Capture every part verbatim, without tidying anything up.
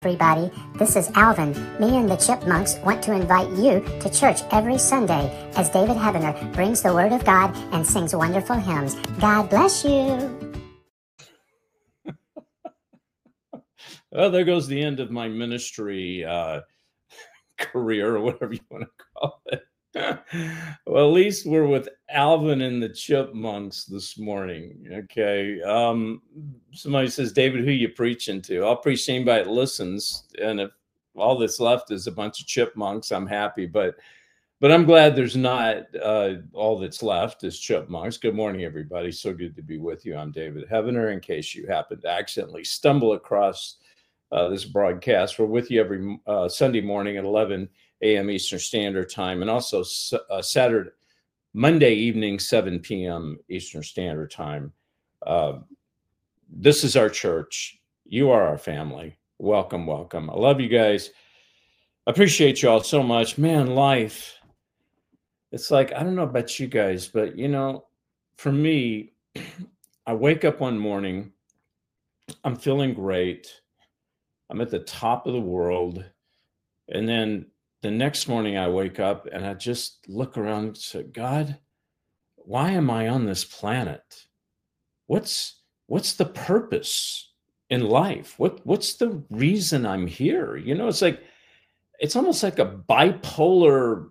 Everybody, this is Alvin. Me and the Chipmunks want to invite you to church every Sunday as David Heavener brings the Word of God and sings wonderful hymns. God bless you. Well, there goes the end of my ministry uh, career, or whatever you want to call it. Well, at least we're with Alvin and the Chipmunks this morning. Okay. Um, somebody says, David, who you preaching to? I'll preach to anybody that listens. And if all that's left is a bunch of chipmunks, I'm happy. But but I'm glad there's not uh, all that's left is chipmunks. Good morning, everybody. So good to be with you. I'm David Heavener. In case you happen to accidentally stumble across uh, this broadcast, we're with you every uh, Sunday morning at eleven a.m. Eastern Standard Time, and also uh, Saturday, Monday evening, seven p.m. Eastern Standard Time. Uh, this is our church. You are our family. Welcome, welcome. I love you guys. I appreciate you all so much. Man, life, it's like, I don't know about you guys, but, you know, for me, I wake up one morning, I'm feeling great. I'm at the top of the world. And then the next morning I wake up and I just look around and say, God, why am I on this planet? What's what's the purpose in life? What what's the reason I'm here? You know, it's like it's almost like a bipolar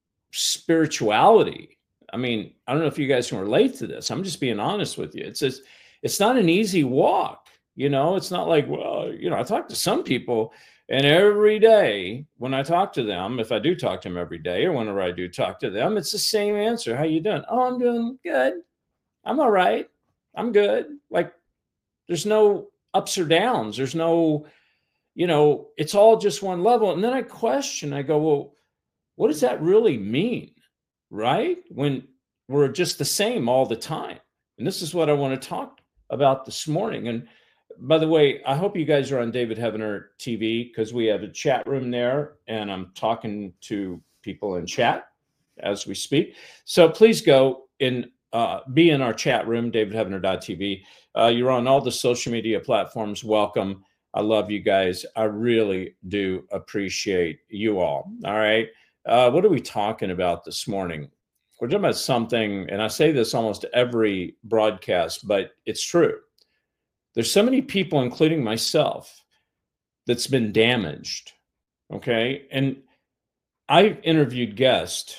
spirituality. I mean, I don't know if you guys can relate to this. I'm just being honest with you. It's just, it's not an easy walk. You know, it's not like, well, you know, I talk to some people. And every day when I talk to them, if I do talk to them every day or whenever I do talk to them, it's the same answer. How you doing? Oh, I'm doing good. I'm all right. I'm good. Like there's no ups or downs. There's no, you know, it's all just one level. And then I question, I go, well, what does that really mean? Right? When we're just the same all the time. And this is what I want to talk about this morning. And by the way, I hope you guys are on David Heavener T V because we have a chat room there and I'm talking to people in chat as we speak. So please go and uh, be in our chat room, david heavener dot t v. Uh, you're on all the social media platforms. Welcome. I love you guys. I really do appreciate you all. All right. Uh, what are we talking about this morning? We're talking about something, and I say this almost every broadcast, but it's true. There's so many people, including myself, that's been damaged, okay? And I've interviewed guests,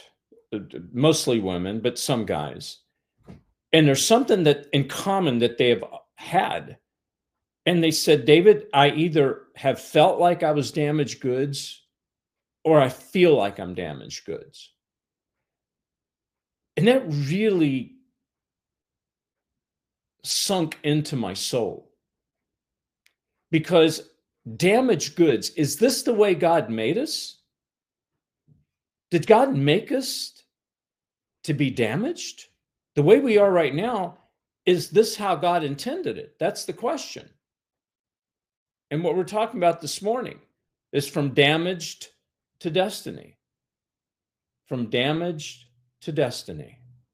mostly women, but some guys, and there's something that in common that they have had. And they said, David, I either have felt like I was damaged goods or I feel like I'm damaged goods. And that really sunk into my soul. Because damaged goods, is this the way God made us? Did God make us to be damaged? The way we are right now, is this how God intended it? That's the question. And what we're talking about this morning is from damaged to destiny. From damaged to destiny.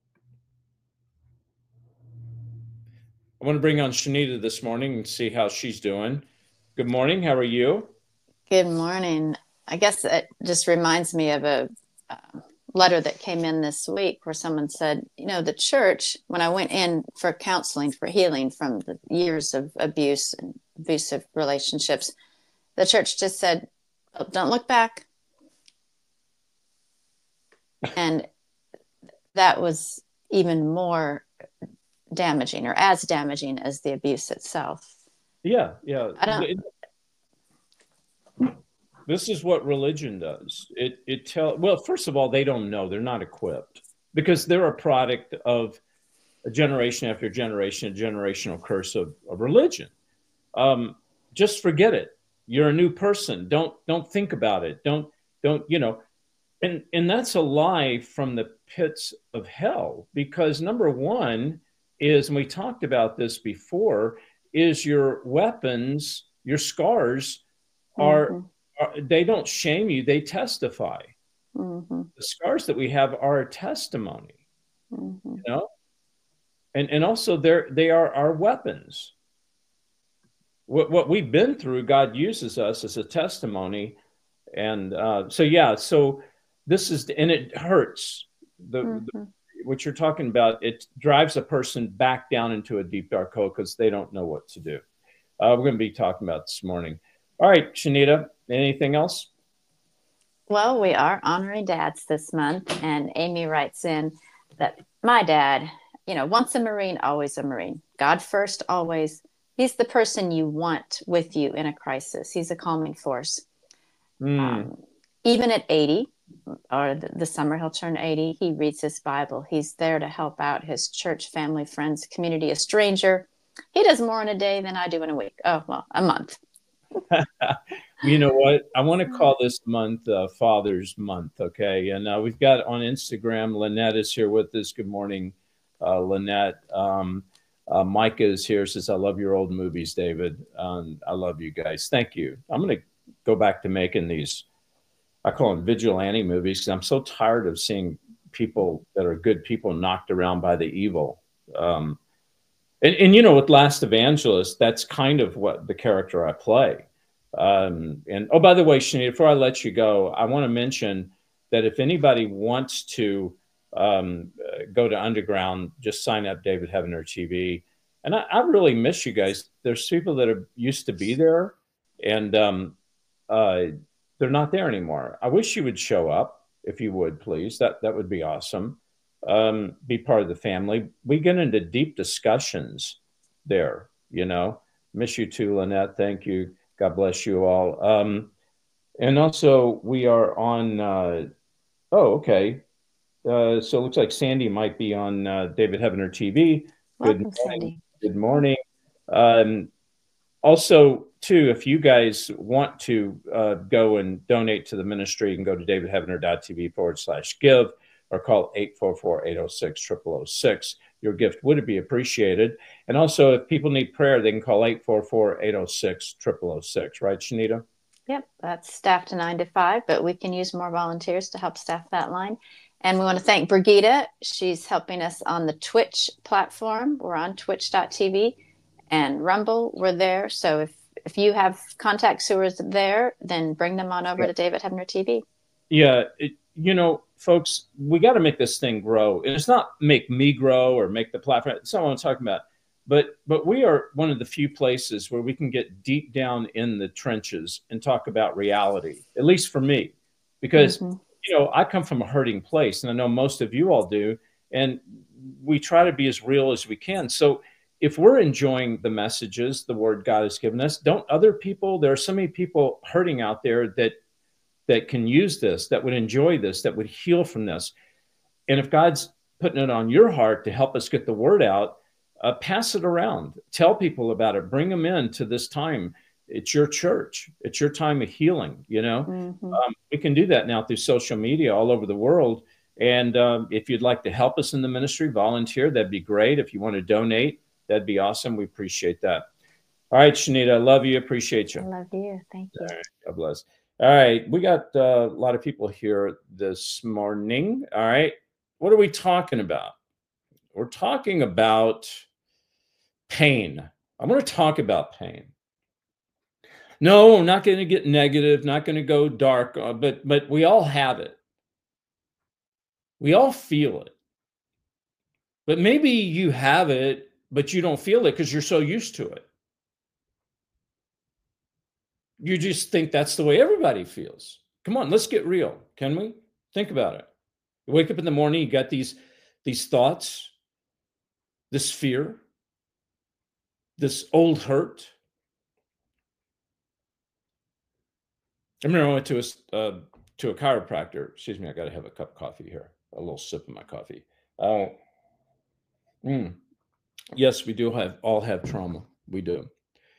I want to bring on Shanita this morning and see how she's doing. Good morning. How are you? Good morning. I guess it just reminds me of a uh, letter that came in this week where someone said, you know, the church, when I went in for counseling, for healing from the years of abuse and abusive relationships, the church just said, oh, don't look back. And that was even more damaging, or as damaging as the abuse itself. Yeah, yeah. I don't. This is what religion does. It it tell well, first of all, they don't know. They're not equipped because they're a product of a generation after generation, a generational curse of, of religion. Um, just forget it. You're a new person. Don't don't think about it. Don't don't you know. And and that's a lie from the pits of hell, because number one is, and we talked about this before, is your weapons, your scars are, mm-hmm. are they don't shame you, they testify. Mm-hmm. The scars that we have are a testimony, mm-hmm. you know, and and also they're they are our weapons. what, what we've been through, God uses us as a testimony. And uh, so, yeah, so this is, and it hurts. The, mm-hmm. the what you're talking about, it drives a person back down into a deep, dark hole because they don't know what to do. Uh, we're going to be talking about this morning. All right, Shanita, anything else? Well, we are honoring dads this month, and Amy writes in that my dad, you know, once a Marine, always a Marine. God first, always. He's the person you want with you in a crisis. He's a calming force. Mm. Um, even at eighty, or the, the summer he'll turn eighty, he reads his Bible. He's there to help out his church, family, friends, community, a stranger. He does more in a day than I do in a week. Oh, well, a month. You know what? I want to call this month uh, Father's Month, okay? And uh, we've got on Instagram, Lynette is here with us. Good morning, uh, Lynette. Um, uh, Micah is here, says, I love your old movies, David. Um, I love you guys. Thank you. I'm going to go back to making these, I call them vigilante movies, because I'm so tired of seeing people that are good people knocked around by the evil. Um, and, and, you know, with Last Evangelist, that's kind of what the character I play. Um, and, oh, by the way, Shanita, before I let you go, I want to mention that if anybody wants to um, uh, go to Underground, just sign up David Heavener T V. And I, I really miss you guys. There's people that are used to be there, and um, uh, they're not there anymore. I wish you would show up, if you would, please. That, that would be awesome. Um, be part of the family. We get into deep discussions there, you know. Miss you too, Lynette. Thank you. God bless you all. Um, and also, we are on, uh, oh, okay. Uh, so it looks like Sandy might be on uh, David Heavener T V. Good Welcome, morning. Sandy. Good morning. Um, also, too, if you guys want to uh, go and donate to the ministry, you can go to davidheavener.tv forward slash give or call eight four four, eight oh six, zero zero zero six. Your gift would be appreciated. And also, if people need prayer, they can call eight four four, eight oh six, zero zero zero six. Right, Shanita? Yep, that's staffed to nine to five, but we can use more volunteers to help staff that line. And we want to thank Brigitte. She's helping us on the Twitch platform. We're on twitch dot t v and Rumble. We're there. So if, if you have contacts who are there, then bring them on over yeah. to David Heavener T V. Yeah, it, you know, folks, we got to make this thing grow. And it's not make me grow or make the platform. That's not what I'm talking about. But but we are one of the few places where we can get deep down in the trenches and talk about reality, at least for me. Because, mm-hmm. you know, I come from a hurting place, and I know most of you all do. And we try to be as real as we can. So if we're enjoying the messages, the word God has given us, don't other people, there are so many people hurting out there that that can use this, that would enjoy this, that would heal from this. And if God's putting it on your heart to help us get the word out, uh, pass it around. Tell people about it. Bring them in to this time. It's your church. It's your time of healing, you know. Mm-hmm. Um, we can do that now through social media all over the world. And um, if you'd like to help us in the ministry, volunteer, that'd be great. If you want to donate, that'd be awesome. We appreciate that. All right, Shanita, I love you. Appreciate you. I love you. Thank you. All right, God bless. All right, we got uh, a lot of people here this morning. All right, what are we talking about? We're talking about pain. I'm going to talk about pain. No, I'm not going to get negative, not going to go dark, uh, but but we all have it. We all feel it. But maybe you have it, but you don't feel it because you're so used to it. You just think that's the way everybody feels. Come on, let's get real, can we? Think about it. You wake up in the morning, you got these, these thoughts, this fear, this old hurt. I remember I went to a, uh, to a chiropractor. Excuse me, I got to have a cup of coffee here, a little sip of my coffee. Uh, mm, yes, we do have all have trauma. We do.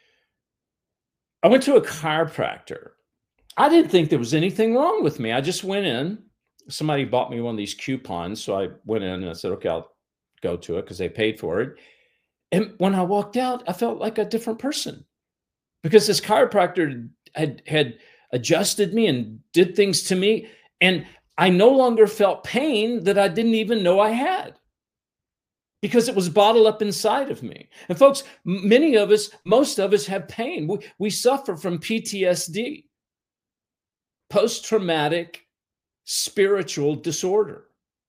I went to a chiropractor. I didn't think there was anything wrong with me. I just went in. Somebody bought me one of these coupons. So I went in and I said, okay, I'll go to it because they paid for it. And when I walked out, I felt like a different person because this chiropractor had, had adjusted me and did things to me. And I no longer felt pain that I didn't even know I had. because it was bottled up inside of me. And folks, many of us, most of us have pain. We, we suffer from P T S D, post-traumatic spiritual disorder.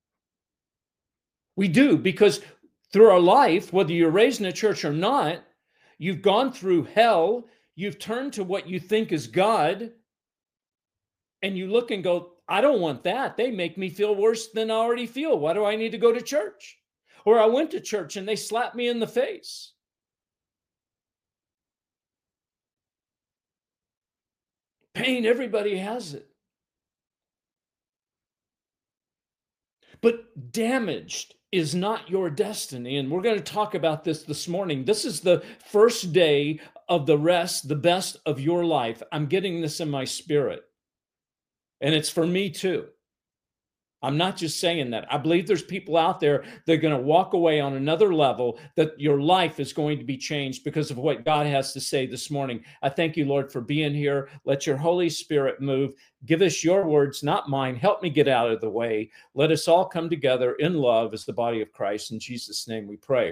We do, because through our life, whether you're raised in a church or not, you've gone through hell, you've turned to what you think is God, and you look and go, I don't want that. They make me feel worse than I already feel. Why do I need to go to church? Or I went to church and they slapped me in the face. Pain, everybody has it. But damaged is not your destiny. And we're going to talk about this this morning. This is the first day of the rest, the best of your life. I'm getting this in my spirit. And it's for me too. I'm not just saying that. I believe there's people out there that are going to walk away on another level, that your life is going to be changed because of what God has to say this morning. I thank you, Lord, for being here. Let your Holy Spirit move. Give us your words, not mine. Help me get out of the way. Let us all come together in love as the body of Christ. In Jesus' name we pray.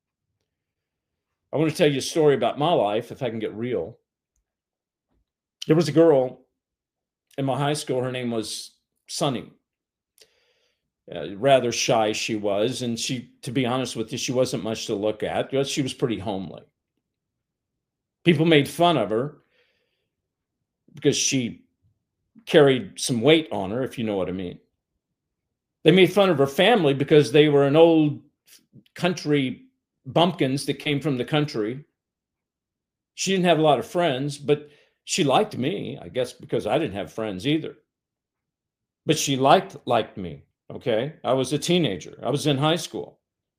I want to tell you a story about my life, if I can get real. There was a girl in my high school. Her name was Sunny. Uh, rather shy she was, and she, to be honest with you, she wasn't much to look at. She was pretty homely. People made fun of her because she carried some weight on her, if you know what I mean. They made fun of her family because they were an old country bumpkins that came from the country. She didn't have a lot of friends, but she liked me, I guess, because I didn't have friends either. But she liked liked me. Okay, I was a teenager. I was in high school.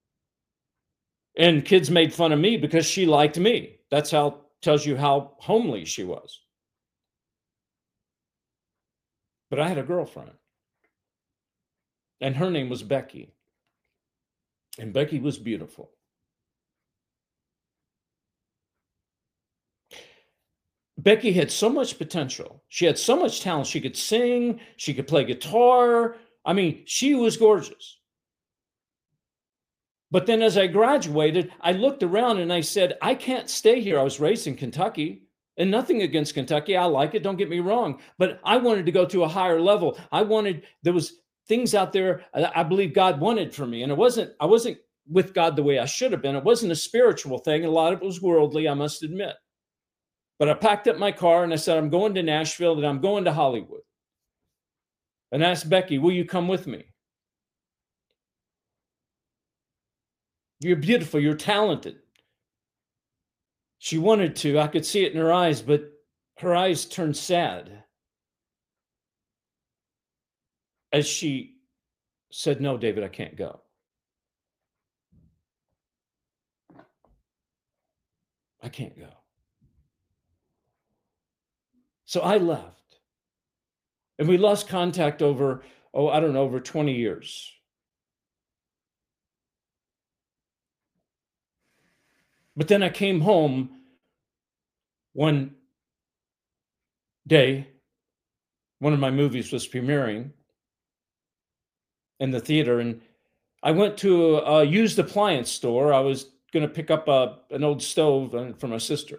And kids made fun of me because she liked me. That's how, tells you how homely she was. But I had a girlfriend. And her name was Becky. And Becky was beautiful. Becky had so much potential. She had so much talent. She could sing. She could play guitar. I mean, she was gorgeous. But then as I graduated, I looked around and I said, I can't stay here. I was raised in Kentucky, and nothing against Kentucky. I like it. Don't get me wrong. But I wanted to go to a higher level. I wanted, there was things out there I believe God wanted for me. And it wasn't, I wasn't with God the way I should have been. It wasn't a spiritual thing. A lot of it was worldly, I must admit. But I packed up my car and I said, I'm going to Nashville and I'm going to Hollywood. And I asked Becky, will you come with me? You're beautiful. You're talented. She wanted to. I could see it in her eyes, but her eyes turned sad as she said, no, David, I can't go. I can't go. So I left. And we lost contact over, oh, I don't know, over twenty years. But then I came home one day. One of my movies was premiering in the theater, and I went to a, a used appliance store. I was going to pick up a, an old stove for my sister.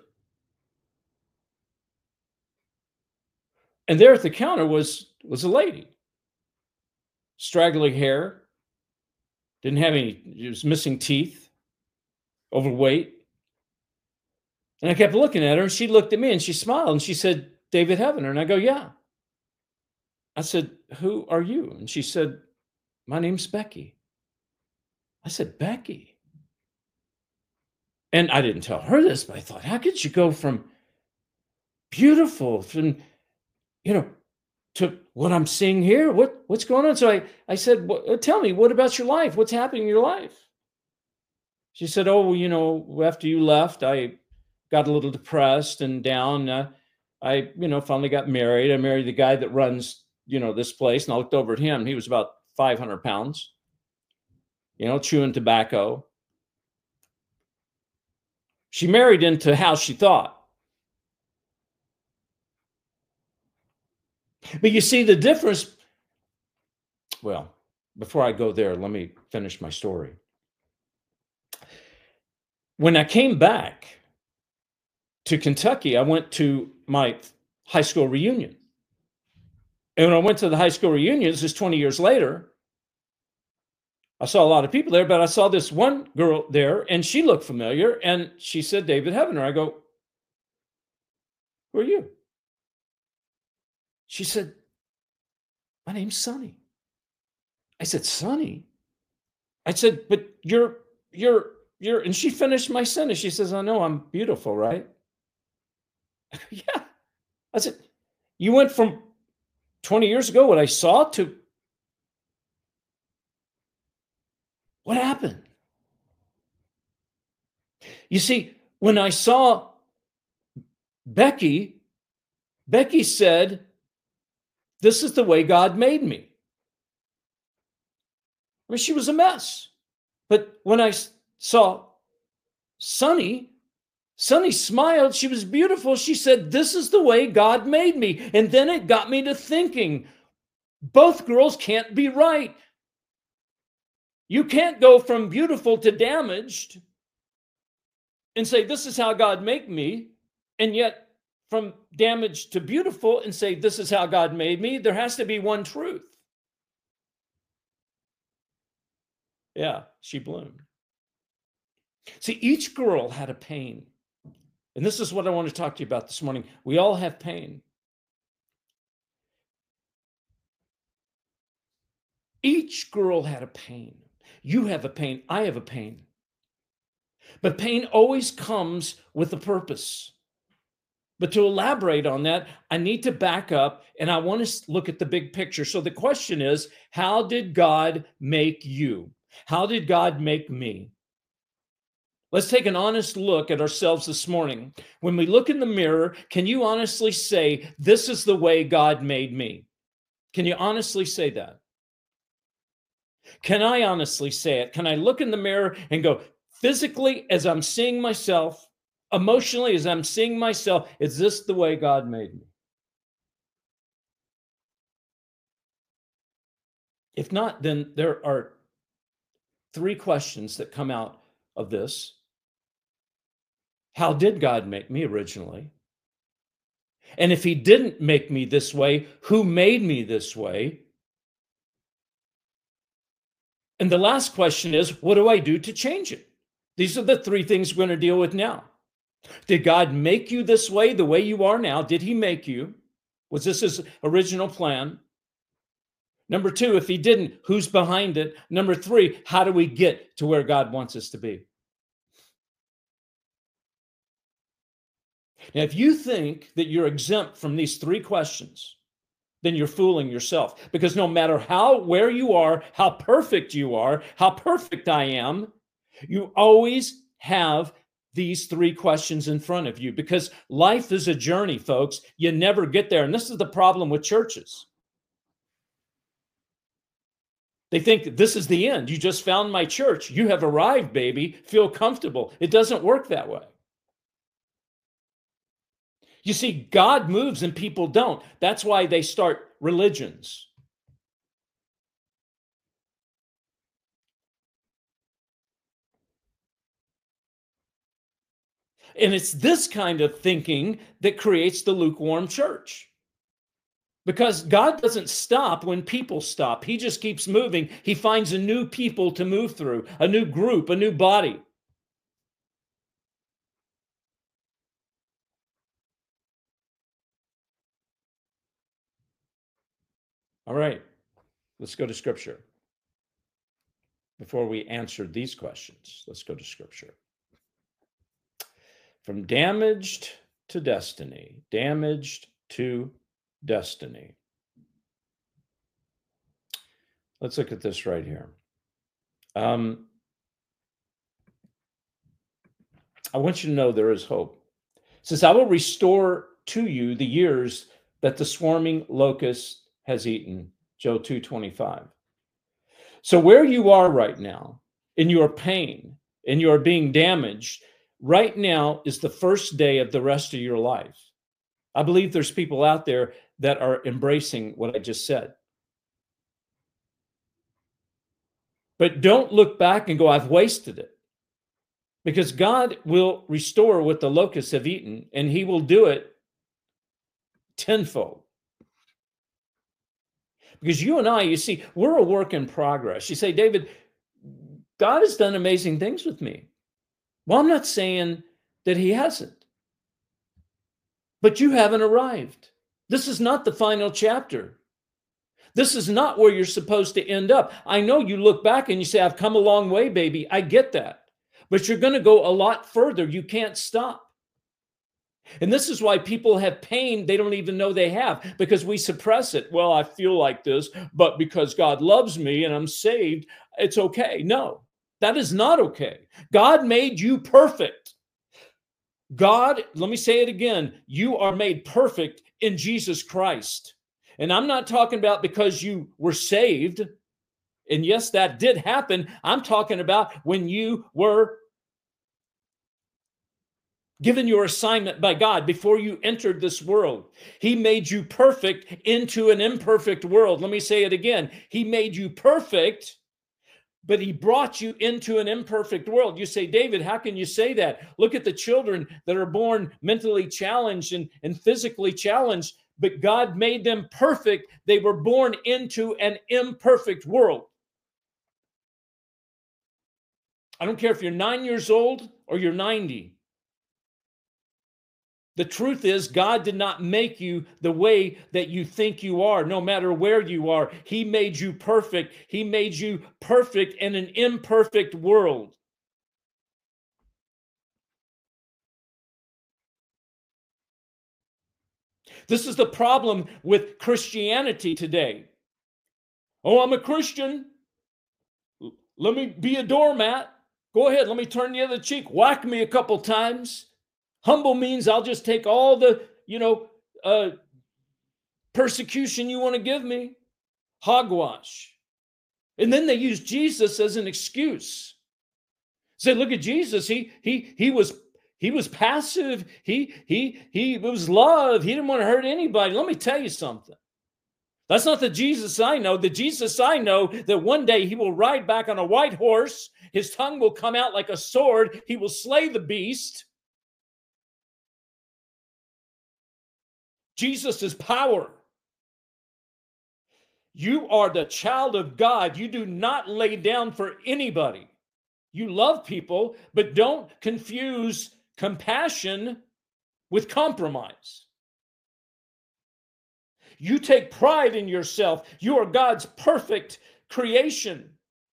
And there at the counter was, was a lady. Straggly hair. Didn't have any, she was missing teeth. Overweight. And I kept looking at her, and she looked at me, and she smiled, and she said, David Heavener. And I go, yeah. I said, who are you? And she said, my name's Becky. I said, Becky? And I didn't tell her this, but I thought, how could you go from beautiful, from, you know, to what I'm seeing here? What, what's going on? So I, I said, well, tell me, what about your life? What's happening in your life? She said, oh, you know, after you left, I got a little depressed and down. Uh, I, you know, finally got married. I married the guy that runs, you know, this place. And I looked over at him. He was about five hundred pounds, you know, chewing tobacco. She married into how she thought. But you see the difference. Well, before I go there, let me finish my story. when I came back to Kentucky, I went to my high school reunion. And when I went to the high school reunion, this is twenty years later, I saw a lot of people there, but I saw this one girl there, and she looked familiar, and she said, David Heavener. I go, who are you? She said, my name's Sonny. I said, Sonny? I said, but you're, you're, you're, and she finished my sentence. She says, I know I'm beautiful, right? Yeah. I said, you went from twenty years ago, what I saw, to what happened? You see, when I saw Becky, Becky said, this is the way God made me. I mean, she was a mess. But when I saw Sonny, Sonny smiled. She was beautiful. She said, this is the way God made me. And then it got me to thinking, both girls can't be right. You can't go from beautiful to damaged and say, this is how God made me. And yet from damaged to beautiful and say, this is how God made me. There has to be one truth. Yeah, she bloomed. See, each girl had a pain. And this is what I want to talk to you about this morning. We all have pain. Each girl had a pain. You have a pain. I have a pain. But pain always comes with a purpose. But to elaborate on that, I need to back up, and I want to look at the big picture. So the question is, how did God make you? How did God make me? Let's take an honest look at ourselves this morning. When we look in the mirror, can you honestly say, this is the way God made me? Can you honestly say that? Can I honestly say it? Can I look in the mirror and go, physically, as I'm seeing myself, emotionally, as I'm seeing myself, is this the way God made me? If not, then there are three questions that come out of this. How did God make me originally? And if he didn't make me this way, who made me this way? And the last question is, what do I do to change it? These are the three things we're going to deal with now. Did God make you this way, the way you are now? Did he make you? Was this his original plan? Number two, if he didn't, who's behind it? Number three, how do we get to where God wants us to be? Now, if you think that you're exempt from these three questions, then you're fooling yourself. Because no matter how, where you are, how perfect you are, how perfect I am, you always have these three questions in front of you. Because life is a journey, folks. You never get there. And this is the problem with churches. They think this is the end. You just found my church. You have arrived, baby. Feel comfortable. It doesn't work that way. You see, God moves and people don't. That's why they start religions. And it's this kind of thinking that creates the lukewarm church. Because God doesn't stop when people stop. He just keeps moving. He finds a new people to move through, a new group, a new body. All right, let's go to Scripture. Before we answer these questions, let's go to Scripture. From damaged to destiny, damaged to destiny. Let's look at this right here. Um, I want you to know there is hope. It says, I will restore to you the years that the swarming locust has eaten. Joel two twenty-five. So where you are right now, in your pain, in your being damaged, right now is the first day of the rest of your life. I believe there's people out there that are embracing what I just said. But don't look back and go, I've wasted it. Because God will restore what the locusts have eaten, and he will do it tenfold. Because you and I, you see, we're a work in progress. You say, David, God has done amazing things with me. Well, I'm not saying that he hasn't. But you haven't arrived. This is not the final chapter. This is not where you're supposed to end up. I know you look back and you say, I've come a long way, baby. I get that. But you're going to go a lot further. You can't stop. And this is why people have pain they don't even know they have, because we suppress it. Well, I feel like this, but because God loves me and I'm saved, it's okay. No, that is not okay. God made you perfect. God, let me say it again, you are made perfect in Jesus Christ. And I'm not talking about because you were saved. And yes, that did happen. I'm talking about when you were given your assignment by God before you entered this world. He made you perfect into an imperfect world. Let me say it again. He made you perfect, but he brought you into an imperfect world. You say, David, how can you say that? Look at the children that are born mentally challenged and, and physically challenged, but God made them perfect. They were born into an imperfect world. I don't care if you're nine years old or you're ninety. The truth is, God did not make you the way that you think you are, no matter where you are. He made you perfect. He made you perfect in an imperfect world. This is the problem with Christianity today. Oh, I'm a Christian. Let me be a doormat. Go ahead, let me turn the other cheek. Whack me a couple times. Humble means I'll just take all the, you know, uh, persecution you want to give me. Hogwash. And then they use Jesus as an excuse. Say, look at Jesus. He he he was he was passive. He he he was love. He didn't want to hurt anybody. Let me tell you something. That's not the Jesus I know. The Jesus I know, that one day he will ride back on a white horse. His tongue will come out like a sword. He will slay the beast. Jesus is power. You are the child of God. You do not lay down for anybody. You love people, but don't confuse compassion with compromise. You take pride in yourself. You are God's perfect creation.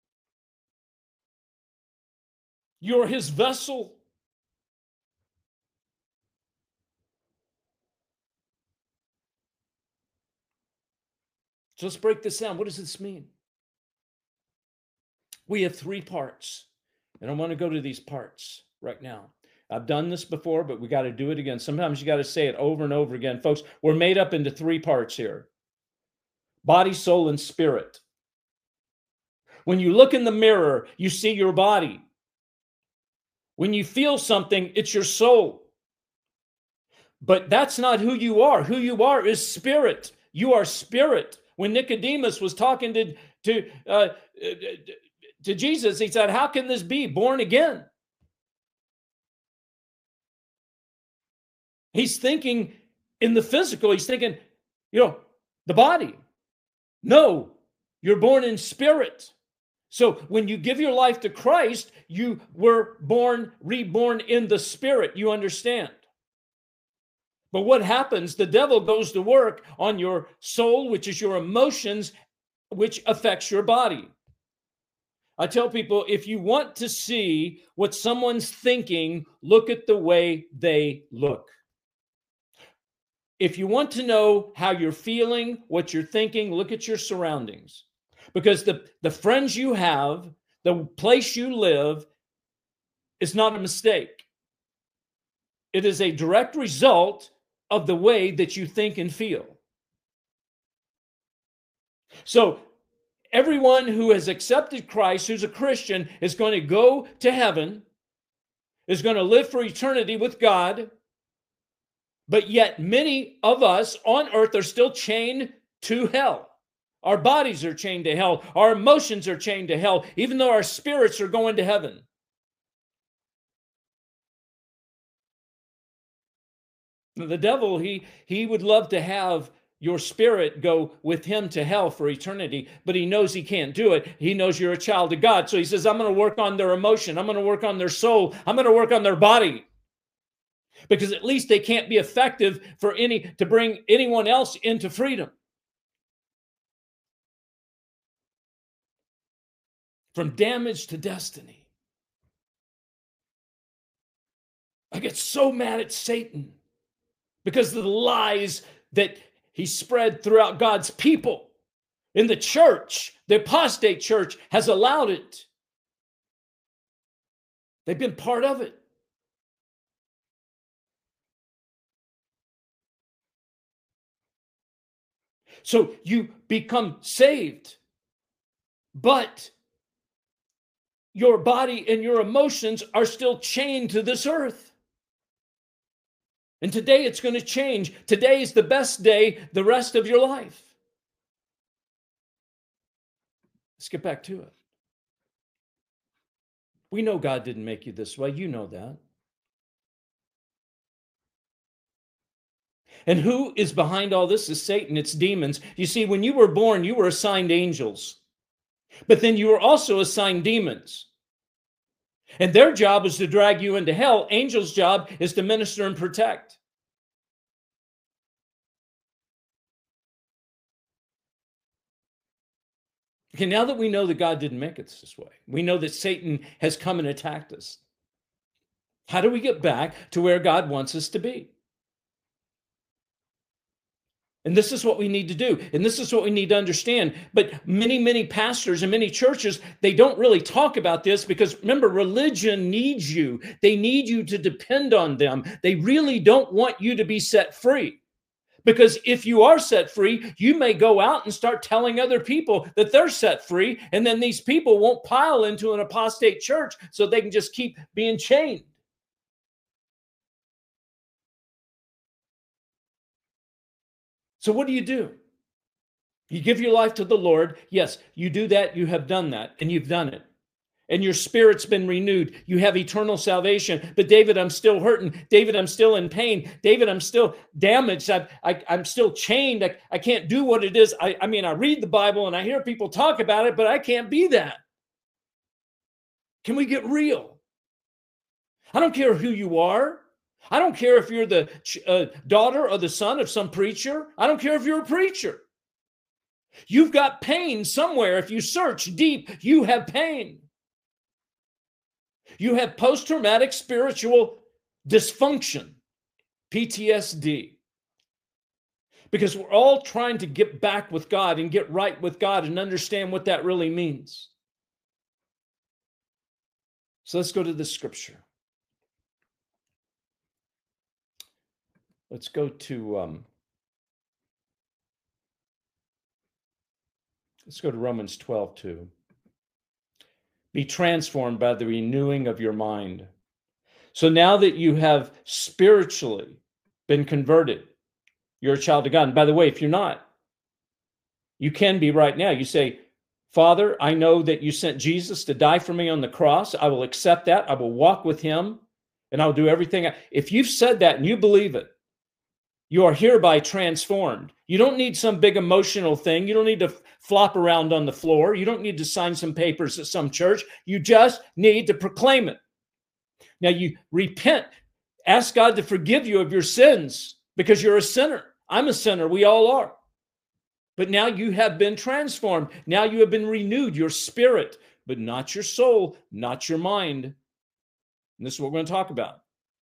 You're his vessel. So let's break this down. What does this mean? We have three parts, and I want to go to these parts right now. I've done this before, but we got to do it again. Sometimes you got to say it over and over again. Folks, we're made up into three parts here: body, soul, and spirit. When you look in the mirror, you see your body. When you feel something, it's your soul. But that's not who you are. Who you are is spirit. You are spirit. When Nicodemus was talking to, to, uh, to Jesus, he said, how can this be? Born again. He's thinking in the physical. He's thinking, you know, the body. No, you're born in spirit. So when you give your life to Christ, you were born, reborn in the spirit. You understand? But what happens? The devil goes to work on your soul, which is your emotions, which affects your body. I tell people, if you want to see what someone's thinking, look at the way they look. If you want to know how you're feeling, what you're thinking, look at your surroundings. Because the, the friends you have, the place you live, is not a mistake. It is a direct result of the way that you think and feel. So everyone who has accepted Christ, who's a Christian, is going to go to heaven, is going to live for eternity with God. But yet many of us on earth are still chained to hell. Our bodies are chained to hell. Our emotions are chained to hell, even though our spirits are going to heaven. The devil, he, he would love to have your spirit go with him to hell for eternity, but he knows he can't do it. He knows you're a child of God. So he says, I'm going to work on their emotion. I'm going to work on their soul. I'm going to work on their body. Because at least they can't be effective for any to bring anyone else into freedom. From damage to destiny. I get so mad at Satan because of the lies that he spread throughout God's people. In the church, the apostate church has allowed it. They've been part of it. So you become saved, but your body and your emotions are still chained to this earth. And today it's going to change. Today is the best day the rest of your life. Let's get back to it. We know God didn't make you this way. You know that. And who is behind all this is Satan. It's demons. You see, when you were born, you were assigned angels. But then you were also assigned demons. And their job is to drag you into hell. Angels' job is to minister and protect. Okay, now that we know that God didn't make us this way, we know that Satan has come and attacked us. How do we get back to where God wants us to be? And this is what we need to do. And this is what we need to understand. But many, many pastors and many churches, they don't really talk about this because remember, religion needs you. They need you to depend on them. They really don't want you to be set free. Because if you are set free, you may go out and start telling other people that they're set free. And then these people won't pile into an apostate church so they can just keep being chained. So what do you do? You give your life to the Lord. Yes, you do that. You have done that, and you've done it. And your spirit's been renewed. You have eternal salvation. But David, I'm still hurting. David, I'm still in pain. David, I'm still damaged. I, I, I'm still chained. I, I can't do what it is. I, I mean, I read the Bible and I hear people talk about it, but I can't be that. Can we get real? I don't care who you are. I don't care if you're the uh, daughter or the son of some preacher. I don't care if you're a preacher. You've got pain somewhere. If you search deep, you have pain. You have post-traumatic spiritual dysfunction, P T S D. Because we're all trying to get back with God and get right with God and understand what that really means. So let's go to the scripture. Let's go to um, let's go to Romans twelve two. Be transformed by the renewing of your mind. So now that you have spiritually been converted, you're a child of God. And by the way, if you're not, you can be right now. You say, Father, I know that you sent Jesus to die for me on the cross. I will accept that. I will walk with him and I'll do everything. I... If you've said that and you believe it, you are hereby transformed. You don't need some big emotional thing. You don't need to flop around on the floor. You don't need to sign some papers at some church. You just need to proclaim it. Now you repent. Ask God to forgive you of your sins because you're a sinner. I'm a sinner. We all are. But now you have been transformed. Now you have been renewed, your spirit, but not your soul, not your mind. And this is what we're going to talk about.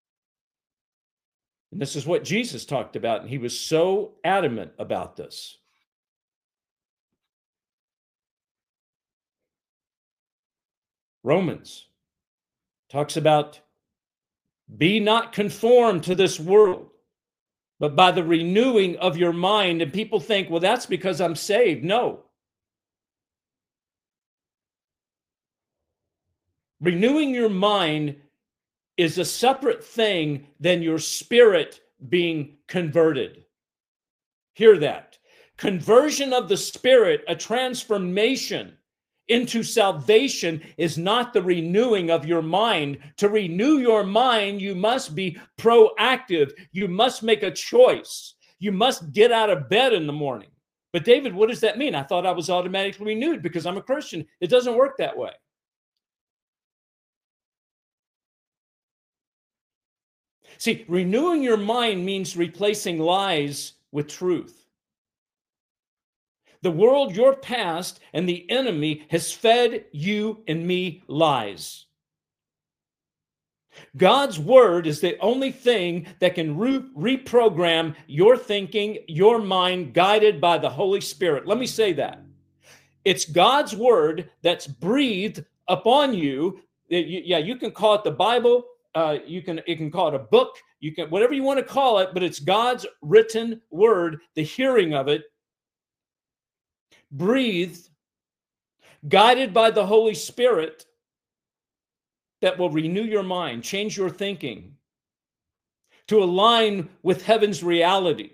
And this is what Jesus talked about, and he was so adamant about this. Romans talks about, be not conformed to this world, but by the renewing of your mind. And people think, well, that's because I'm saved. No. Renewing your mind is a separate thing than your spirit being converted. Hear that. Conversion of the spirit, a transformation, into salvation is not the renewing of your mind. To renew your mind, you must be proactive. You must make a choice. You must get out of bed in the morning. But David, what does that mean? I thought I was automatically renewed because I'm a Christian. It doesn't work that way. See, renewing your mind means replacing lies with truth. The world, your past, and the enemy has fed you and me lies. God's word is the only thing that can re- reprogram your thinking, your mind, guided by the Holy Spirit. Let me say that. It's God's word that's breathed upon you. Yeah, you can call it the Bible. Uh, you can, you can call it a book. You can, whatever you want to call it, but it's God's written word, the hearing of it, breathed, guided by the Holy Spirit, that will renew your mind, change your thinking to align with heaven's reality.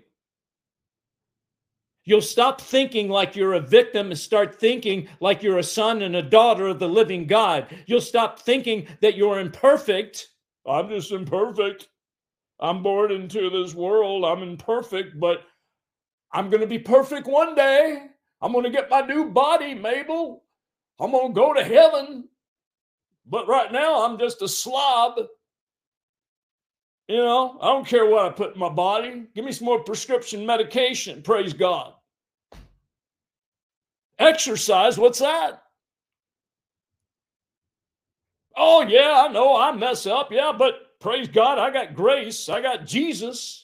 You'll stop thinking like you're a victim and start thinking like you're a son and a daughter of the living God. You'll stop thinking that you're imperfect. I'm just imperfect. I'm born into this world. I'm imperfect, but I'm going to be perfect one day. I'm going to get my new body, Mabel. I'm going to go to heaven. But right now, I'm just a slob. You know, I don't care what I put in my body. Give me some more prescription medication. Praise God. Exercise, what's that? Oh, yeah, I know I mess up. Yeah, but praise God, I got grace. I got Jesus.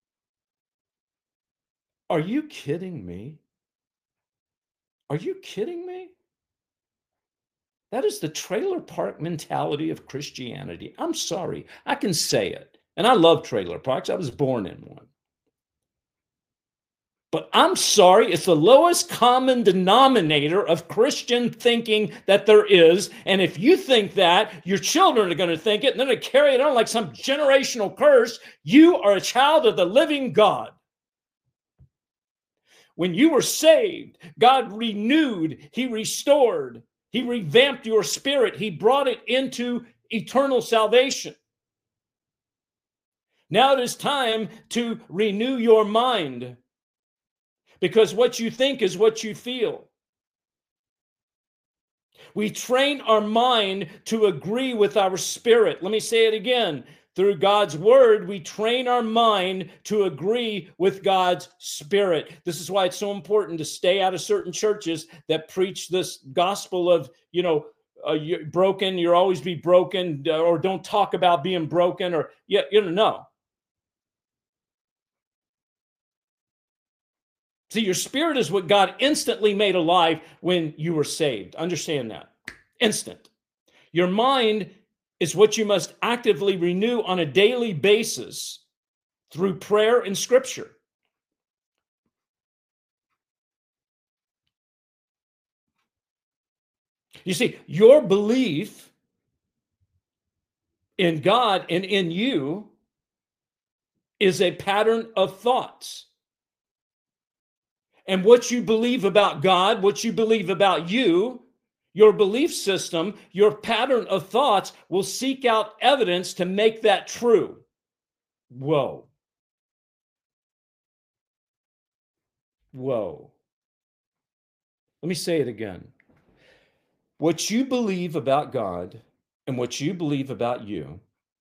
Are you kidding me? Are you kidding me? That is the trailer park mentality of Christianity. I'm sorry. I can say it. And I love trailer parks. I was born in one. But I'm sorry, it's the lowest common denominator of Christian thinking that there is. And if you think that, your children are going to think it, and they're going to carry it on like some generational curse. You are a child of the living God. When you were saved, God renewed, He restored, He revamped your spirit. He brought it into eternal salvation. Now it is time to renew your mind, because what you think is what you feel. We train our mind to agree with our spirit. Let me say it again. Through God's word, we train our mind to agree with God's spirit. This is why it's so important to stay out of certain churches that preach this gospel of, you know, uh, you're broken, you'll always be broken, or don't talk about being broken, or, yeah, you know, no. See, your spirit is what God instantly made alive when you were saved. Understand that. Instant. Your mind is what you must actively renew on a daily basis through prayer and scripture. You see, your belief in God and in you is a pattern of thoughts. And what you believe about God, what you believe about you, your belief system, your pattern of thoughts will seek out evidence to make that true. Whoa. Whoa. Let me say it again. What you believe about God and what you believe about you,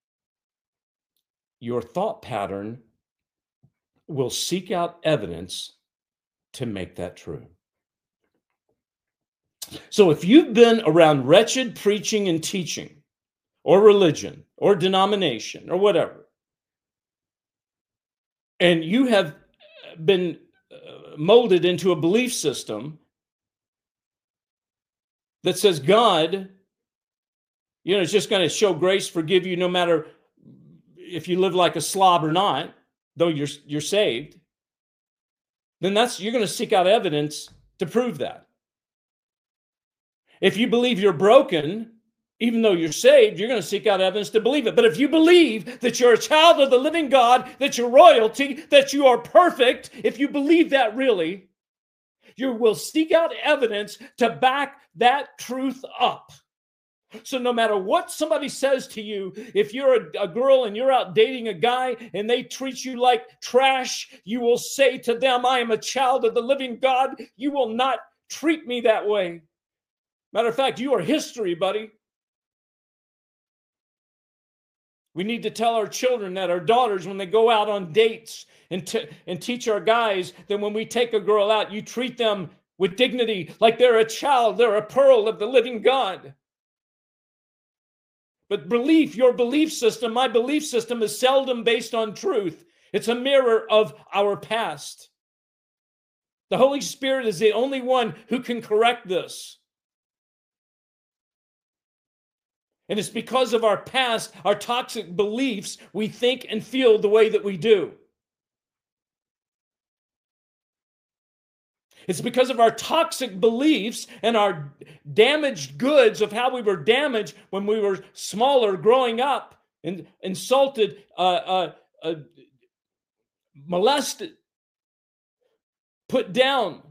your thought pattern will seek out evidence to make that true. So if you've been around wretched preaching and teaching, or religion, or denomination, or whatever, and you have been molded into a belief system that says God, you know, is just going to show grace, forgive you no matter if you live like a slob or not, though you're you're saved, then that's you're going to seek out evidence to prove that. If you believe you're broken, even though you're saved, you're going to seek out evidence to believe it. But if you believe that you're a child of the living God, that you're royalty, that you are perfect, if you believe that really, You will seek out evidence to back that truth up. So no matter what somebody says to you, if you're a, a girl and you're out dating a guy and they treat you like trash, you will say to them, I am a child of the living God. You will not treat me that way. Matter of fact, you are history, buddy. We need to tell our children that, our daughters, when they go out on dates, and, t- and teach our guys that when we take a girl out, you treat them with dignity, like they're a child, they're a pearl of the living God. But belief, your belief system, my belief system is seldom based on truth. It's a mirror of our past. The Holy Spirit is the only one who can correct this. And it's because of our past, our toxic beliefs, we think and feel the way that we do. It's because of our toxic beliefs and our damaged goods of how we were damaged when we were smaller growing up, and insulted, uh, uh, uh, molested, put down,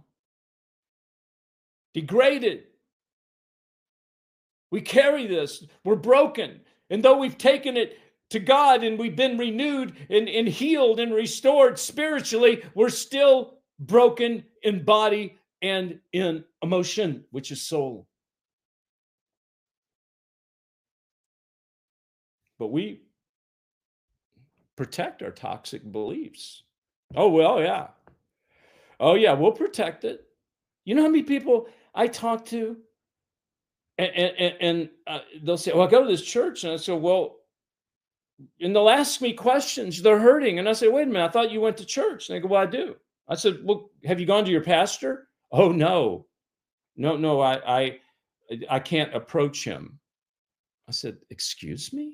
degraded. We carry this. We're broken. And though we've taken it to God and we've been renewed and, and healed and restored spiritually, we're still broken in body and in emotion, which is soul. But we protect our toxic beliefs. Oh, well, yeah. Oh, yeah, we'll protect it. You know how many people I talk to? And, and, and uh, they'll say, well, I go to this church. And I say, well, and they'll ask me questions. They're hurting. And I say, wait a minute, I thought you went to church. And they go, well, I do. I said, well, have you gone to your pastor? Oh, no. No, no, I, I, I can't approach him. I said, excuse me?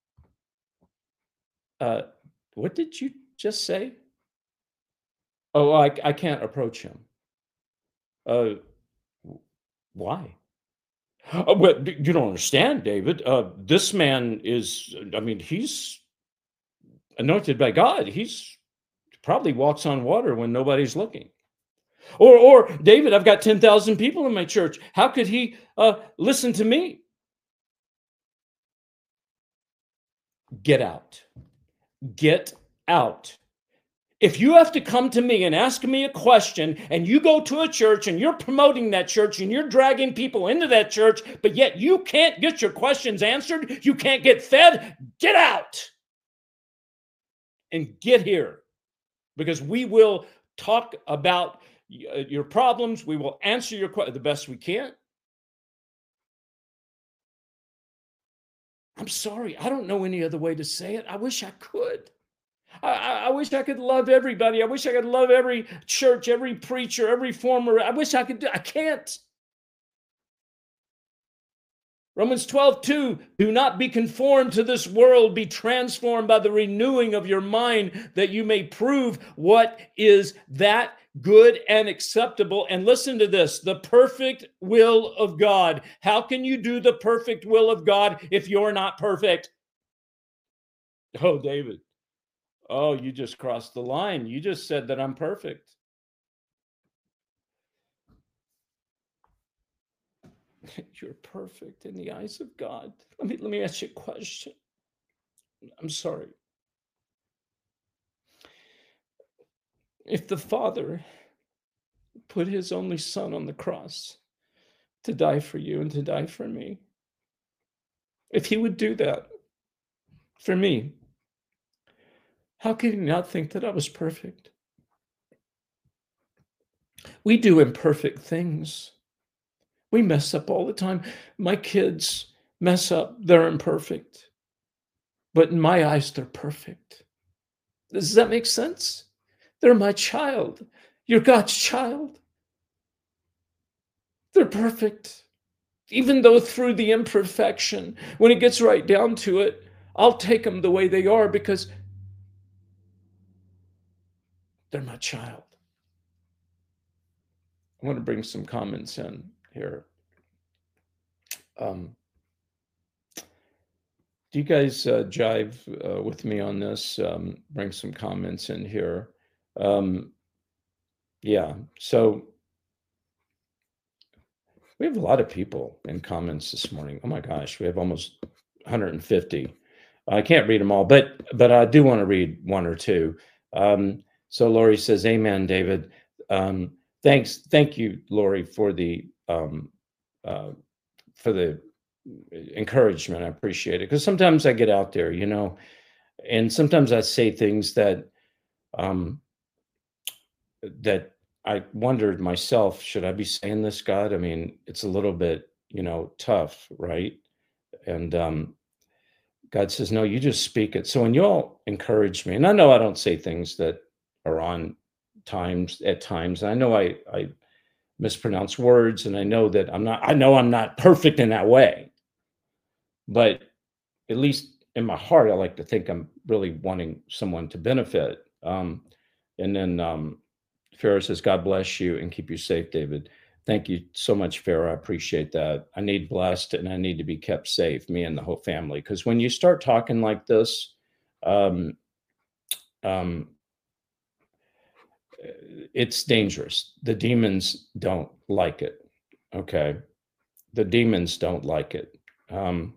Uh, what did you just say? Oh, I, I can't approach him. Uh, why? Oh, but you don't understand, David. Uh, this man is, I mean, he's anointed by God. He's probably walks on water when nobody's looking. Or, or David, I've got ten thousand people in my church. How could he uh, listen to me? Get out. Get out. If you have to come to me and ask me a question, and you go to a church and you're promoting that church and you're dragging people into that church, but yet you can't get your questions answered, you can't get fed, get out and get here, because we will talk about your problems. We will answer your questions the best we can. I'm sorry. I don't know any other way to say it. I wish I could. I, I wish I could love everybody. I wish I could love every church, every preacher, every former. I wish I could do. I can't. Romans twelve two, do not be conformed to this world, be transformed by the renewing of your mind, that you may prove what is that good and acceptable. And listen to this, the perfect will of God. How can you do the perfect will of God if you're not perfect? Oh, David. Oh, you just crossed the line. You just said that I'm perfect. You're perfect in the eyes of God. Let me, let me ask you a question. I'm sorry. If the Father put his only Son on the cross to die for you and to die for me, if he would do that for me, how could he not think that I was perfect? We do imperfect things. We mess up all the time. My kids mess up. They're imperfect. But in my eyes, they're perfect. Does that make sense? They're my child. You're God's child. They're perfect. Even though through the imperfection, when it gets right down to it, I'll take them the way they are because they're my child. I want to bring some comments in here. Um, do you guys uh, jive uh, with me on this? Um, bring some comments in here. Um, yeah, so We have a lot of people in comments this morning. Oh my gosh, we have almost one hundred fifty. I can't read them all, but but I do want to read one or two. Um, so Lori says, "Amen, David." Um, thanks, thank you, Lori, for the um, uh, for the encouragement. I appreciate it, because sometimes I get out there, you know, and sometimes I say things that um, that I wondered myself, should I be saying this, God? I mean, it's a little bit, you know, tough, right? And um, God says, no, you just speak it. So when you all encourage me, and I know I don't say things that are on times at times, and I know I, I mispronounce words, and I know that I'm not, I know I'm not perfect in that way, but at least in my heart, I like to think I'm really wanting someone to benefit. Um, and then um, Farrah says, God bless you and keep you safe, David. Thank you so much, Farrah. I appreciate that. I need blessed, and I need to be kept safe, me and the whole family. Because when you start talking like this, um, um, it's dangerous. The demons don't like it. Okay. The demons don't like it. Um,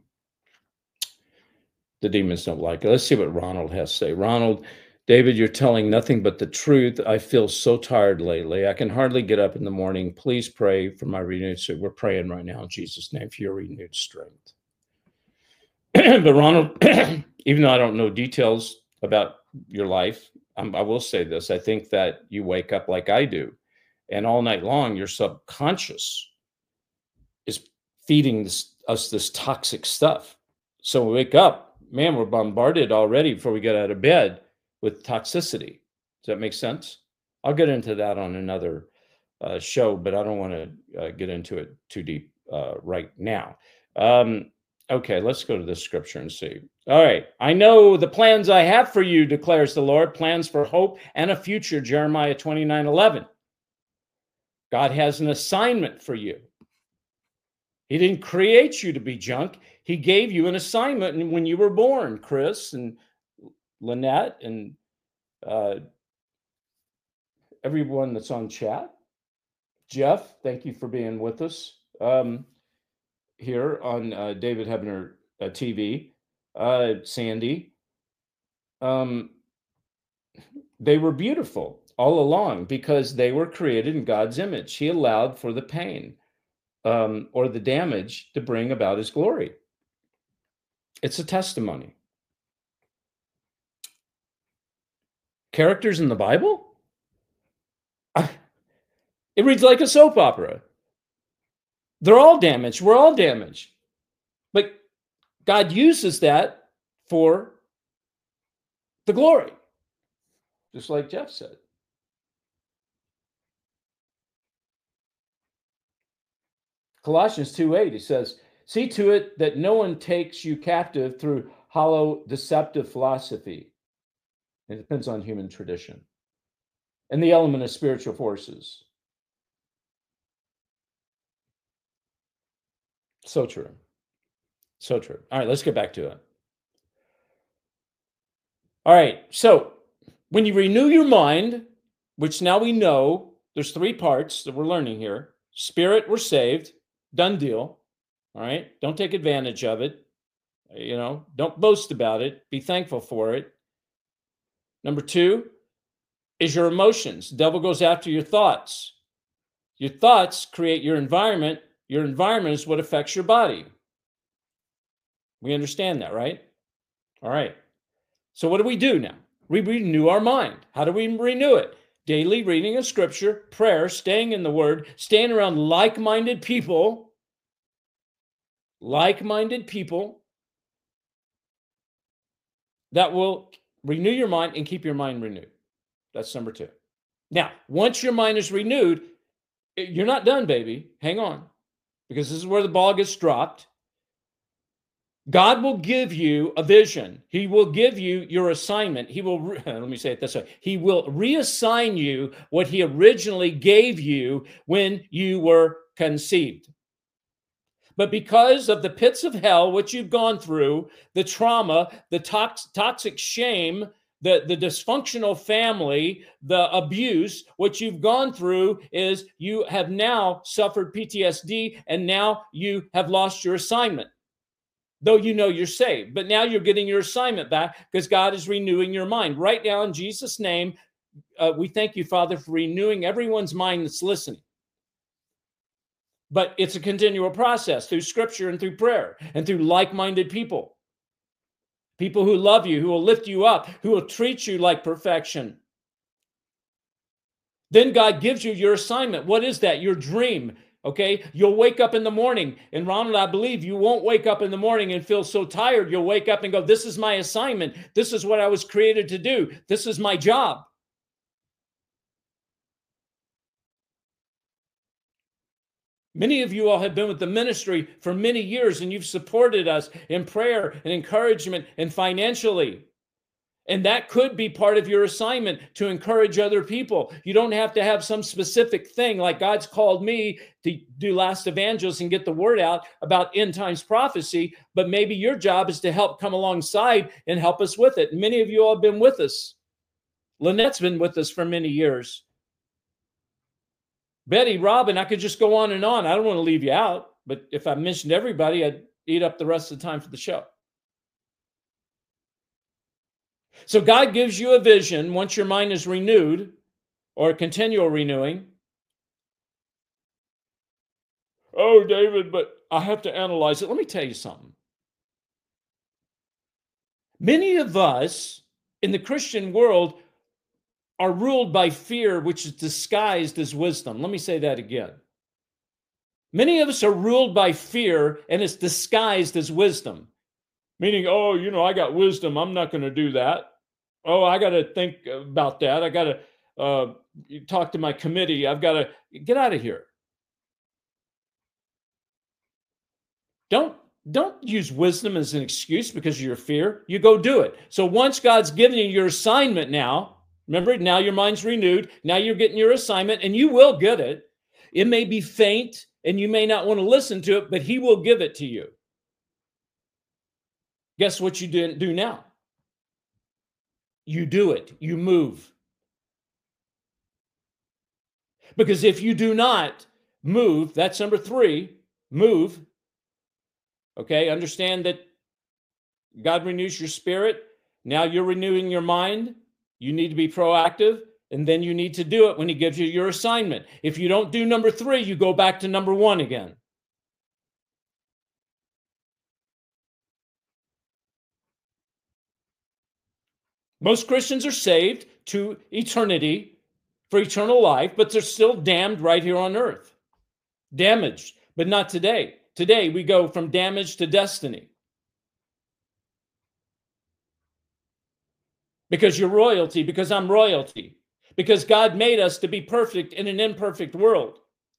the demons don't like it. Let's see what Ronald has to say. Ronald, David, you're telling nothing but the truth. I feel so tired lately. I can hardly get up in the morning. Please pray for my renewed strength. We're praying right now in Jesus' name for your renewed strength. But Ronald, even though I don't know details about your life, I'm, I will say this. I think that you wake up like I do, and all night long, your subconscious is feeding this, us this toxic stuff. So we wake up, man, we're bombarded already before we get out of bed with toxicity. Does that make sense? I'll get into that on another uh, show, but I don't want to uh, get into it too deep uh, right now. Um, okay, let's go to this scripture and see. All right. I know the plans I have for you, declares the Lord, plans for hope and a future, Jeremiah twenty-nine eleven. God has an assignment for you. He didn't create you to be junk. He gave you an assignment when you were born, Chris and Lynette and uh, everyone that's on chat. Jeff, thank you for being with us um, here on uh, David Hebner uh, T V. Uh, Sandy, um, they were beautiful all along because they were created in God's image. He allowed for the pain um, or the damage to bring about his glory. It's a testimony. Characters in the Bible? It reads like a soap opera. They're all damaged. We're all damaged. But God uses that for the glory, just like Jeff said. Colossians two eight, he says, see to it that no one takes you captive through hollow, deceptive philosophy. It depends on human tradition. And the element of spiritual forces. So true. So true. All right, let's get back to it. All right, so when you renew your mind, which now we know there's three parts that we're learning here. Spirit, we're saved. Done deal. All right, don't take advantage of it. You know, don't boast about it. Be thankful for it. Number two is your emotions. The devil goes after your thoughts. Your thoughts create your environment. Your environment is what affects your body. We understand that, right? All right. So what do we do now? We renew our mind. How do we renew it? Daily reading of scripture, prayer, staying in the word, staying around like-minded people, like-minded people that will renew your mind and keep your mind renewed. That's number two. Now, once your mind is renewed, you're not done, baby. Hang on, because this is where the ball gets dropped. God will give you a vision. He will give you your assignment. He will, re- let me say it this way. He will reassign you what he originally gave you when you were conceived. But because of the pits of hell, which you've gone through, the trauma, the tox- toxic shame the, the dysfunctional family, the abuse, what you've gone through is you have now suffered P T S D, and now you have lost your assignment. Though you know you're saved, but now you're getting your assignment back because God is renewing your mind. Right now, in Jesus' name, uh, we thank you, Father, for renewing everyone's mind that's listening. But it's a continual process through scripture and through prayer and through like-minded people. People who love you, who will lift you up, who will treat you like perfection. Then God gives you your assignment. What is that? Your dream. Okay, you'll wake up in the morning, and Ronald, I believe you won't wake up in the morning and feel so tired. You'll wake up and go, this is my assignment. This is what I was created to do. This is my job. Many of you all have been with the ministry for many years, and you've supported us in prayer and encouragement and financially. And that could be part of your assignment, to encourage other people. You don't have to have some specific thing, like God's called me to do Last Evangelist and get the word out about end times prophecy, but maybe your job is to help come alongside and help us with it. Many of you all have been with us. Lynette's been with us for many years. Betty, Robin, I could just go on and on. I don't want to leave you out, but if I mentioned everybody, I'd eat up the rest of the time for the show. So God gives you a vision once your mind is renewed, or continual renewing. Oh, David, but I have to analyze it. Let me tell you something. Many of us in the Christian world are ruled by fear, which is disguised as wisdom. Let me say that again. Many of us are ruled by fear, and it's disguised as wisdom. Meaning, oh, you know, I got wisdom. I'm not going to do that. Oh, I got to think about that. I got to uh, talk to my committee. I've got to get out of here. Don't, don't use wisdom as an excuse because of your fear. You go do it. So once God's given you your assignment now, remember, now your mind's renewed. Now you're getting your assignment, and you will get it. It may be faint, and you may not want to listen to it, but he will give it to you. Guess what you didn't do now? You do it. You move. Because if you do not move, that's number three, move. Okay, understand that God renews your spirit. Now you're renewing your mind. You need to be proactive, and then you need to do it when he gives you your assignment. If you don't do number three, you go back to number one again. Most Christians are saved to eternity, for eternal life, but they're still damned right here on earth. Damaged, but not today. Today, we go from damage to destiny. Because you're royalty, because I'm royalty, because God made us to be perfect in an imperfect world.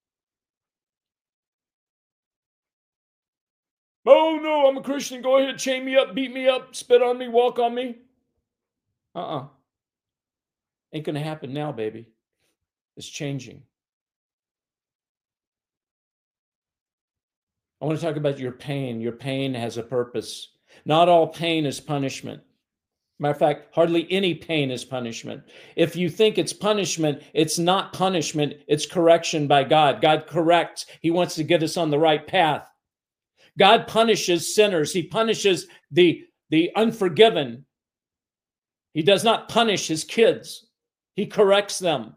Oh, no, I'm a Christian. Go ahead, chain me up, beat me up, spit on me, walk on me. Uh-uh. Ain't going to happen now, baby. It's changing. I want to talk about your pain. Your pain has a purpose. Not all pain is punishment. Matter of fact, hardly any pain is punishment. If you think it's punishment, it's not punishment. It's correction by God. God corrects. He wants to get us on the right path. God punishes sinners. He punishes the, the unforgiven. He does not punish his kids. He corrects them.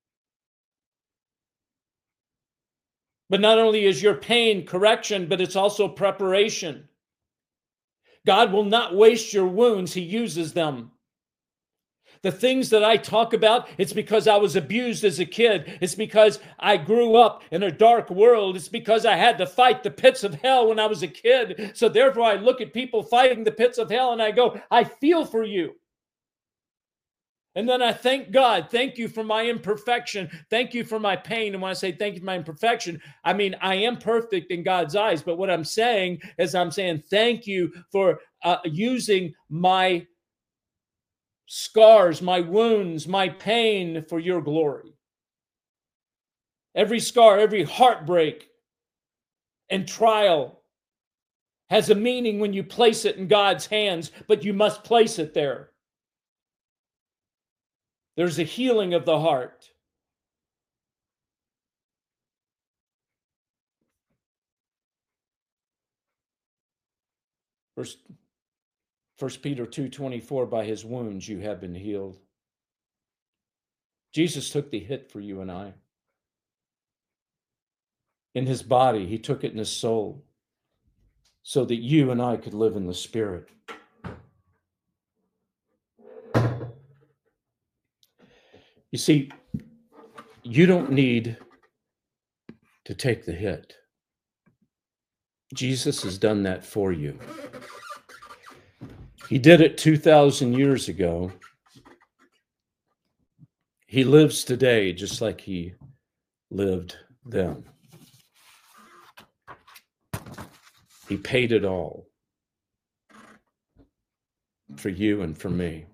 But not only is your pain correction, but it's also preparation. God will not waste your wounds. He uses them. The things that I talk about, it's because I was abused as a kid. It's because I grew up in a dark world. It's because I had to fight the pits of hell when I was a kid. So therefore, I look at people fighting the pits of hell and I go, I feel for you. And then I thank God. Thank you for my imperfection. Thank you for my pain. And when I say thank you for my imperfection, I mean, I am perfect in God's eyes. But what I'm saying is I'm saying thank you for uh, using my scars, my wounds, my pain for your glory. Every scar, every heartbreak and trial has a meaning when you place it in God's hands, but you must place it there. There's a healing of the heart. First, First Peter two twenty-four, by his wounds you have been healed. Jesus took the hit for you and I. In his body, he took it in his soul so that you and I could live in the Spirit. You see, you don't need to take the hit. Jesus has done that for you. He did it two thousand years ago. He lives today just like he lived then. He paid it all for you and for me.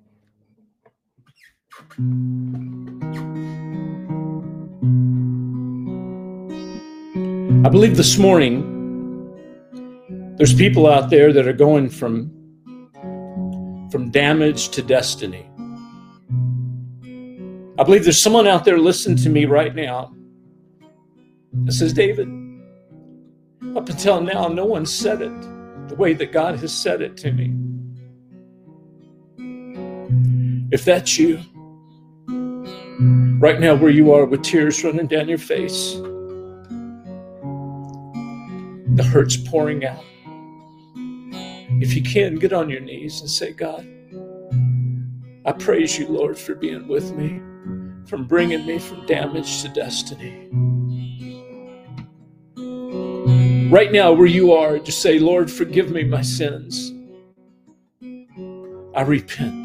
I believe this morning there's people out there that are going from, from damage to destiny. I believe there's someone out there listening to me right now that says, David, up until now, no one said it the way that God has said it to me. If that's you, right now where you are with tears running down your face, the hurt's pouring out. If you can, get on your knees and say, God, I praise you, Lord, for being with me, from bringing me from damage to destiny. Right now, where you are, just say, Lord, forgive me my sins. I repent.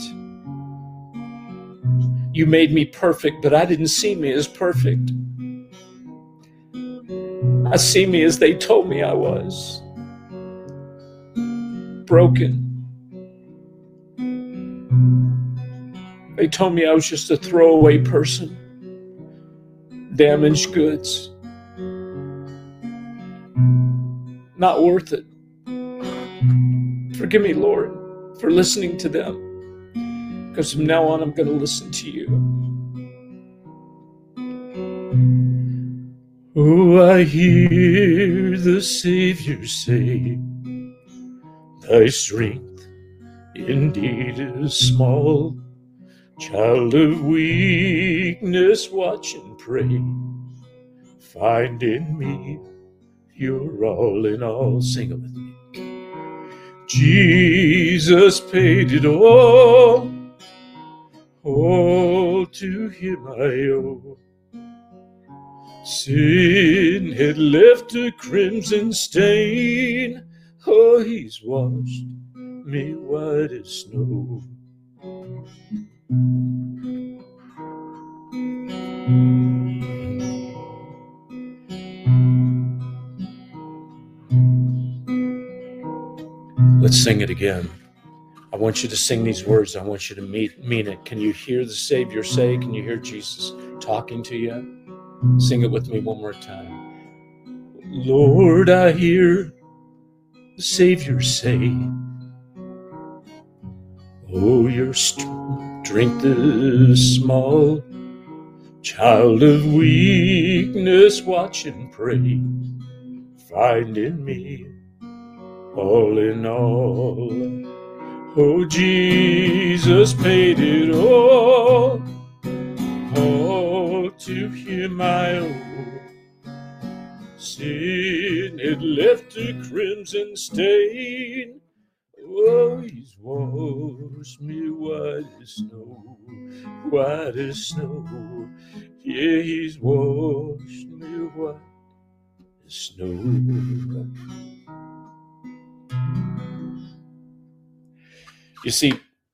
You made me perfect, but I didn't see me as perfect. I see me as they told me I was. Broken. They told me I was just a throwaway person. Damaged goods. Not worth it. Forgive me, Lord, for listening to them. Because from now on, I'm going to listen to you. Oh, I hear the Savior say, thy strength indeed is small. Child of weakness, watch and pray. Find in me your all in all. Sing it with me. Jesus paid it all. All to him I owe. Sin had left a crimson stain. Oh, he's washed me white as snow. Let's sing it again. I want you to sing these words. I want you to meet, mean it. Can you hear the Savior say? Can you hear Jesus talking to you? Sing it with me one more time. Lord, I hear the Savior say, oh, your strength is small. Child of weakness, watch and pray. Find in me all in all. Oh, Jesus paid it all. All to him I owe. Sin had left a crimson stain. Oh, he's washed me white as snow, white as snow. Yeah, he's washed me white as snow. You see,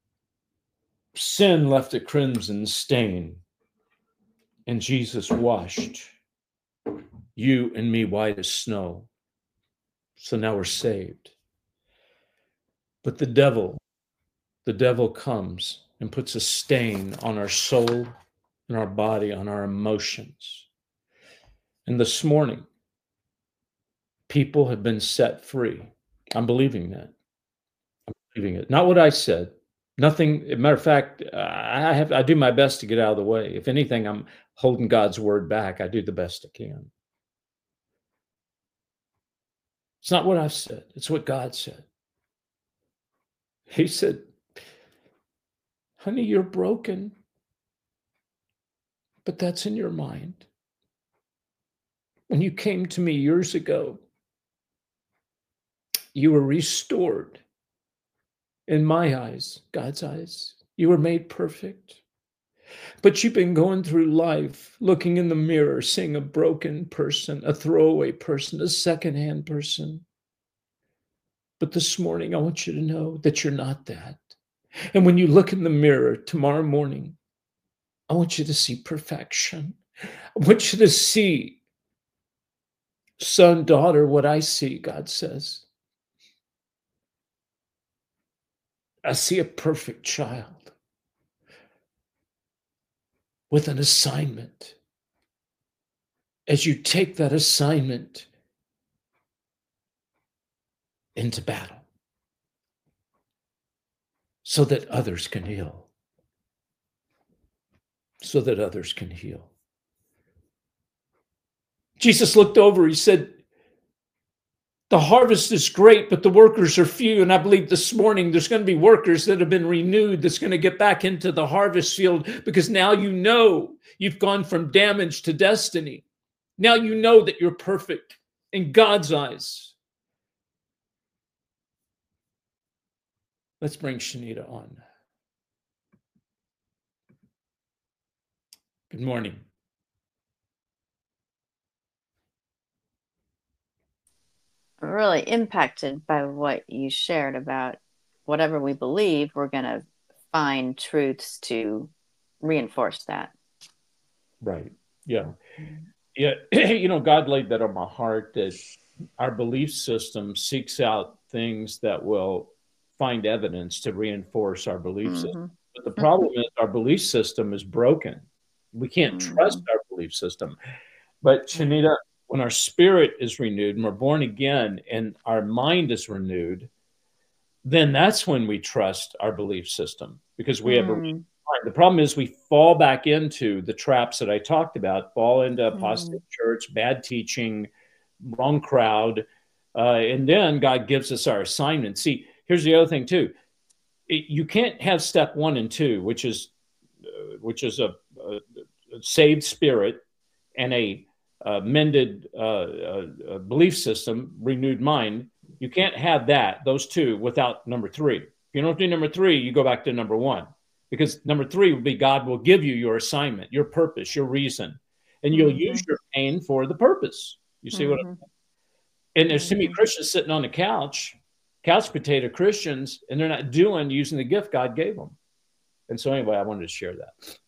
sin left a crimson stain, and Jesus washed you and me white as snow. So now we're saved. But the devil, the devil comes and puts a stain on our soul and our body, on our emotions. And this morning, people have been set free. I'm believing that. I'm believing it. Not what I said, Nothing, as a matter of fact, I have, I do my best to get out of the way. If anything, I'm holding God's word back. I do the best I can. It's not what I've said. It's what God said. He said, honey, you're broken, but that's in your mind. When you came to me years ago, you were restored. In my eyes, God's eyes, you were made perfect. But you've been going through life, looking in the mirror, seeing a broken person, a throwaway person, a secondhand person. But this morning, I want you to know that you're not that. And when you look in the mirror tomorrow morning, I want you to see perfection. I want you to see, son, daughter, what I see, God says. I see a perfect child with an assignment. As you take that assignment into battle so that others can heal. So that others can heal. Jesus looked over, he said, the harvest is great, but the workers are few. And I believe this morning there's going to be workers that have been renewed that's going to get back into the harvest field, because now you know you've gone from damage to destiny. Now you know that you're perfect in God's eyes. Let's bring Shanita on. Good morning. Really impacted by what you shared about whatever we believe, we're going to find truths to reinforce that. Right. Yeah. Yeah. You know, God laid that on my heart, that our belief system seeks out things that will find evidence to reinforce our belief mm-hmm. system. But the problem is our belief system is broken. We can't mm-hmm. trust our belief system. But Shanita, when our spirit is renewed and we're born again and our mind is renewed, then that's when we trust our belief system, because we mm. have a mind. The problem is we fall back into the traps that I talked about, fall into apostate mm. church, bad teaching, wrong crowd. Uh, and then God gives us our assignment. See, here's the other thing too. It, you can't have step one and two, which is, uh, which is a, a, a saved spirit and a Uh, mended uh, uh, belief system, renewed mind. You can't have that, those two, without number three. If you don't do number three, you go back to number one, because number three will be God will give you your assignment, your purpose, your reason, and you'll mm-hmm. use your pain for the purpose. You see mm-hmm. what I'm saying? And there's too many Christians sitting on the couch, couch potato Christians, and they're not doing, using the gift God gave them. And so anyway, I wanted to share that.